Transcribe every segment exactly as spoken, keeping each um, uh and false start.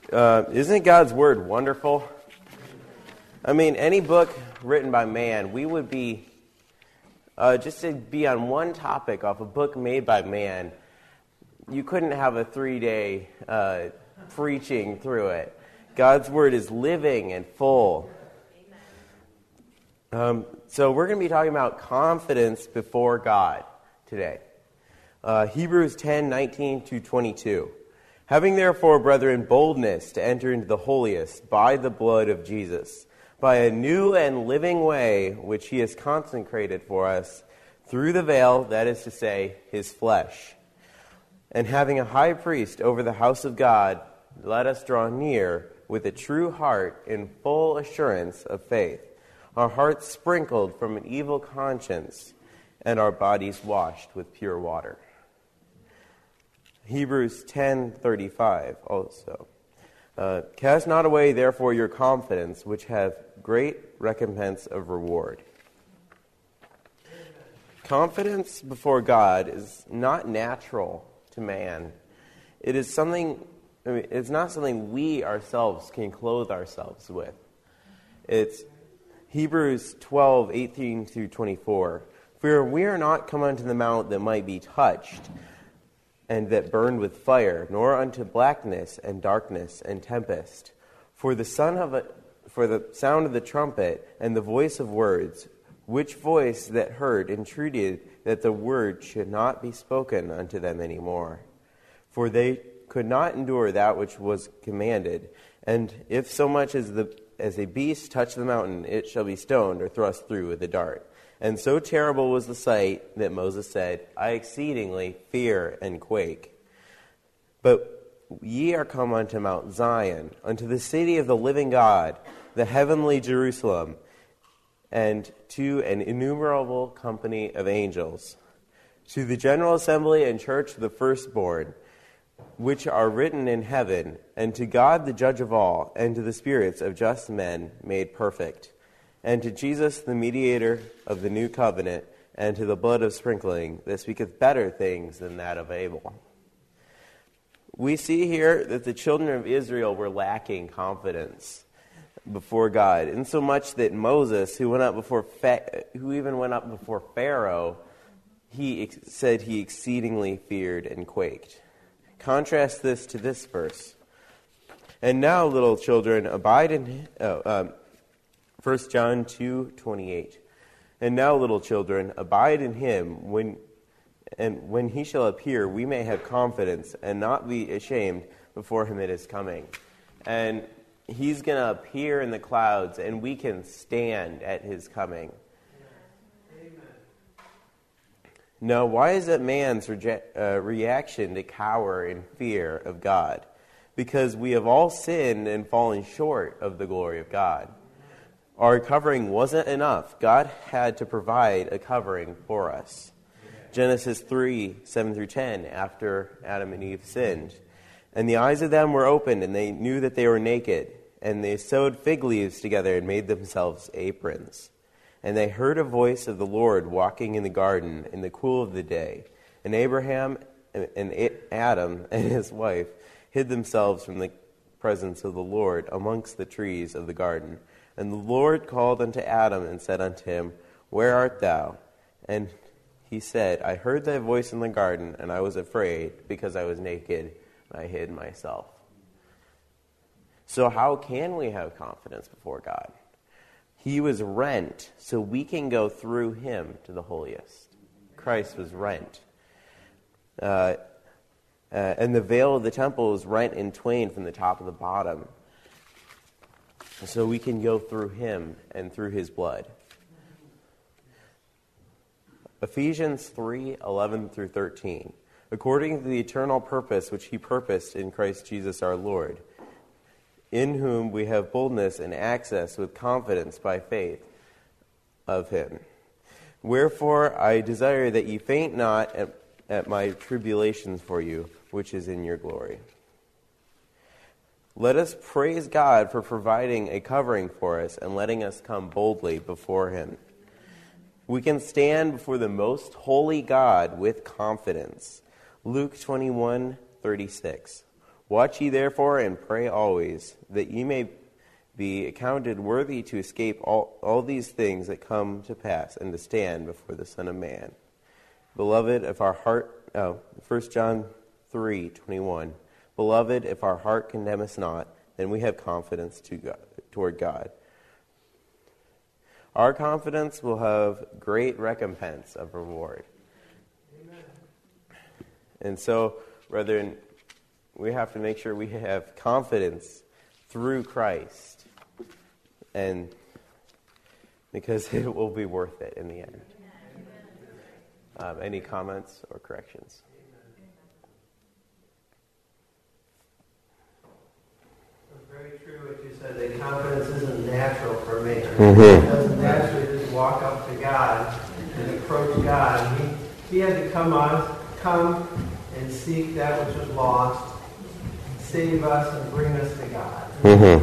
Uh, isn't God's Word wonderful? I mean, any book written by man, we would be, uh, just to be on one topic off a book made by man, you couldn't have a three-day uh, preaching through it. God's Word is living and full. Um, so we're going to be talking about confidence before God today. Uh, Hebrews ten, nineteen to twenty-two. Having therefore, brethren, boldness to enter into the holiest by the blood of Jesus, by a new and living way which he has consecrated for us through the veil, that is to say, his flesh. And having a high priest over the house of God, let us draw near with a true heart in full assurance of faith, our hearts sprinkled from an evil conscience, and our bodies washed with pure water. Hebrews ten thirty-five also. Uh, Cast not away, therefore, your confidence, which hath great recompense of reward. Confidence before God is not natural to man. It is something, I mean, it's not something we ourselves can clothe ourselves with. It's Hebrews twelve, eighteen through twenty-four. For we are not come unto the mount that might be touched, and that burned with fire, nor unto blackness and darkness and tempest. For the son of a, for the sound of the trumpet and the voice of words, which voice that heard entreated that the word should not be spoken unto them any more. For they could not endure that which was commanded. And if so much as the as a beast touch the mountain, it shall be stoned or thrust through with a dart. And so terrible was the sight that Moses said, I exceedingly fear and quake. But ye are come unto Mount Zion, unto the city of the living God, the heavenly Jerusalem, and to an innumerable company of angels, to the general assembly and church of the firstborn, which are written in heaven, and to God the judge of all, and to the spirits of just men made perfect, and to Jesus the mediator of the new covenant, and to the blood of sprinkling that speaketh better things than that of Abel. We see here that the children of Israel were lacking confidence before God, insomuch that Moses, who went up before, Fa- who even went up before Pharaoh, he ex- said he exceedingly feared and quaked. Contrast this to this verse. And now, little children, abide in oh, um, First John two twenty-eight. And now, little children, abide in him, when and when he shall appear, we may have confidence and not be ashamed before him at his coming. And he's going to appear in the clouds, and we can stand at his coming. Amen. Now, why is it man's reject, uh, reaction to cower in fear of God? Because we have all sinned and fallen short of the glory of God. Our covering wasn't enough. God had to provide a covering for us. Genesis three, seven through ten, after Adam and Eve sinned. And the eyes of them were opened, and they knew that they were naked. And they sewed fig leaves together and made themselves aprons. And they heard a voice of the Lord walking in the garden in the cool of the day. And Abraham and Adam and his wife hid themselves from the presence of the Lord amongst the trees of the garden. And the Lord called unto Adam and said unto him, Where art thou? And he said, I heard thy voice in the garden, and I was afraid, because I was naked, and I hid myself. So how can we have confidence before God? He was rent, so we can go through him to the holiest. Christ was rent. Uh, uh, and the veil of the temple was rent in twain from the top to the bottom. So we can go through him and through his blood. Ephesians three, eleven through thirteen. According to the eternal purpose which he purposed in Christ Jesus our Lord, in whom we have boldness and access with confidence by faith of him. Wherefore I desire that ye faint not at, at my tribulations for you, which is in your glory. Let us praise God for providing a covering for us and letting us come boldly before him. We can stand before the most holy God with confidence. Luke twenty-one thirty-six. Watch ye therefore and pray always, that ye may be accounted worthy to escape all, all these things that come to pass, and to stand before the Son of Man. Beloved, if our heart, oh, First John three twenty-one. Beloved, if our heart condemn us not, then we have confidence to God, toward God. Our confidence will have great recompense of reward. Amen. And so, brethren, we have to make sure we have confidence through Christ, and because it will be worth it in the end. Um, any comments or corrections? Very true what you said, that confidence isn't natural for me. Mm-hmm. It doesn't naturally just walk up to God and approach God. He, he had to come on, come and seek that which was lost, save us and bring us to God. Mm-hmm.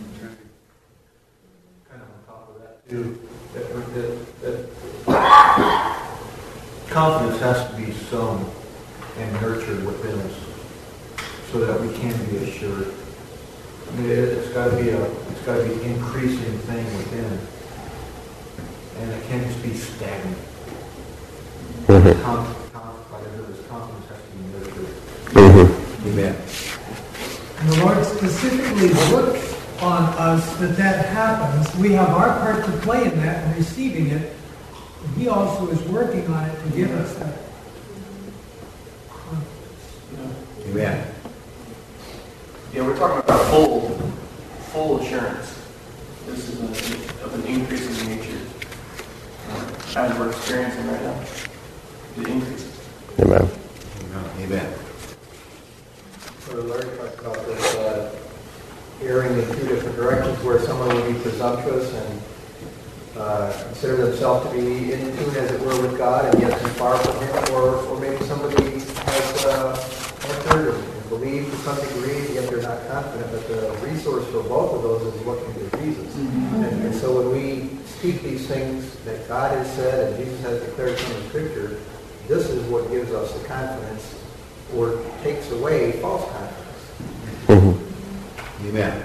Kind of on top of that too, that, that, that confidence has to be sown and nurtured within us so that we can be assured. I mean, it, it's got to be a, it's got to be an increasing thing within, and it can't just be stagnant. Mm-hmm. Conf, conf, like I said, this confidence has to be nurtured. Mm-hmm. Amen. And the Lord specifically works on us that that happens. We have our part to play in that and receiving it. And He also is working on it to give us that confidence. Amen. Yeah, we're talking about full, full assurance. This is a, of an increasing nature. Uh, as we're experiencing right now, it increases. Amen. Amen. So Larry talked about this uh, erring in two different directions, where someone would be presumptuous and uh, consider themselves to be in tune, as it were, with God, and yet be far from Him, or, or maybe somebody has uh, entered and believed to some degree, yet they're not confident. But the resource for both of those is looking to Jesus. Mm-hmm. And, and so when we speak these things that God has said and Jesus has declared from the Scripture, this is what gives us the confidence, or takes away false confidence. Mm-hmm. Amen.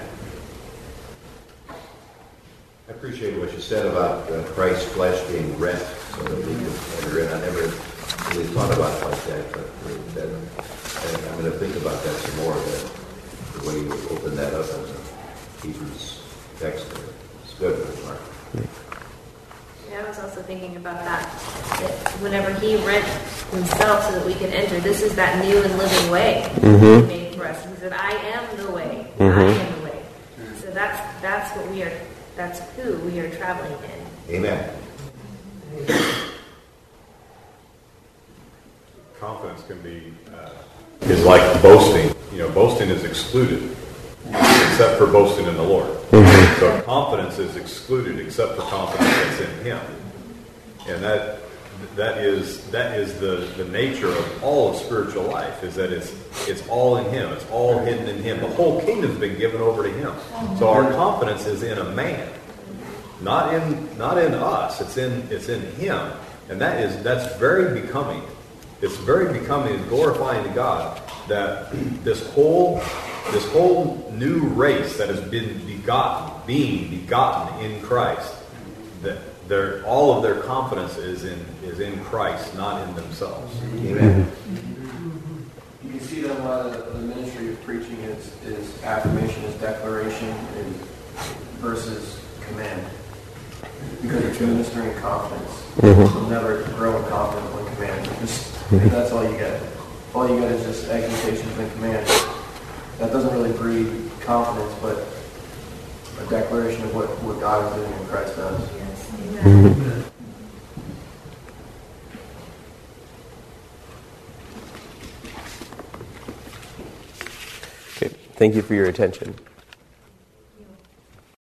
I appreciate what you said about uh, Christ's flesh being rent so that we could enter in. I never really thought about it like that, but uh, that, and I'm going to think about that some more, that the way you open that up as a Hebrews text there. It's good, Mark. Yeah, I was also thinking about that, that whenever He rent Himself so that we can enter, this is that new and living way Mm-hmm. He made for us. He said, I am the way. Mm-hmm. I am the way. So that's that's what we are, that's who we are traveling in. Amen. Confidence can be, uh, is like boasting. You know, boasting is excluded, except for boasting in the Lord. Mm-hmm. So confidence is excluded except for confidence that's in Him. And that that is that is the, the nature of all of spiritual life, is that it's it's all in Him. It's all hidden in Him. The whole kingdom's been given over to Him. So our confidence is in a man, not in not in us. It's in it's in Him. And that is that's very becoming. It's very becoming and glorifying to God that this whole this whole new race that has been begotten, being begotten in Christ, that their all of their confidence is in is in Christ, not in themselves. Amen. You can see that a lot of the ministry of preaching is, is affirmation, is declaration, is versus command. Because it's ministering confidence. Mm-hmm. You'll never grow in confidence when command. Just, that's all you get. All you get is just exhortation and command. That doesn't really breed confidence, but a declaration of what, what God is doing and Christ does. Yes, amen. Mm-hmm. Okay, thank you for your attention.